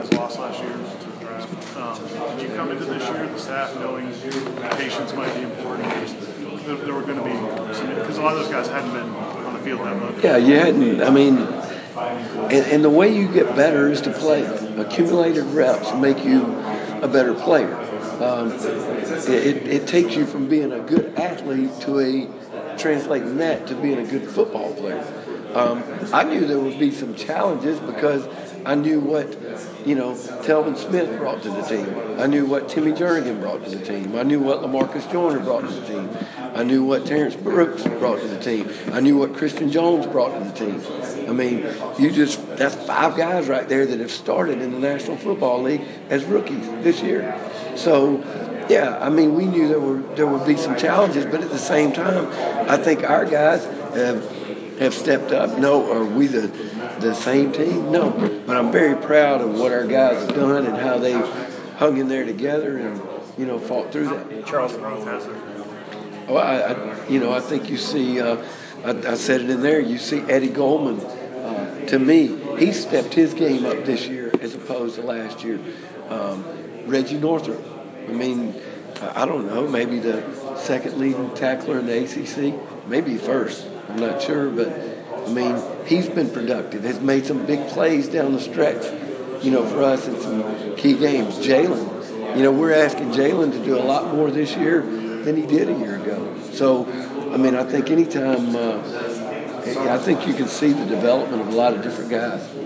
guys lost last year to the draft. Did you come into this year, the staff, knowing patience might be important? Just, there were going to be some, because a lot of those guys hadn't been on the field that much. Yeah, you hadn't. I mean, and the way you get better is to play. Accumulated reps make you a better player. It takes you from being a good athlete to translating that to being a good football player. I knew there would be some challenges because I knew what, Telvin Smith brought to the team. I knew what Timmy Jernigan brought to the team. I knew what Lamarcus Joyner brought to the team. I knew what Terrence Brooks brought to the team. I knew what Christian Jones brought to the team. I mean, that's 5 guys right there that have started in the National Football League as rookies this year. So, yeah, I mean, we knew there would be some challenges, but at the same time, I think our guys have stepped up. No, are we the same team? No, but I'm very proud of what our guys have done and how they've hung in there together and fought through that. Charles growth has it. Oh, I think you see. I said it in there. You see Eddie Goldman. To me, he stepped his game up this year as opposed to last year. Reggie Northrup. I mean, I don't know. Maybe the second leading tackler in the ACC. Maybe first. I'm not sure, but I mean, he's been productive. Has made some big plays down the stretch. For us in some key games. Jalen. We're asking Jalen to do a lot more this year than he did a year ago. So, I mean, I think anytime, I think you can see the development of a lot of different guys.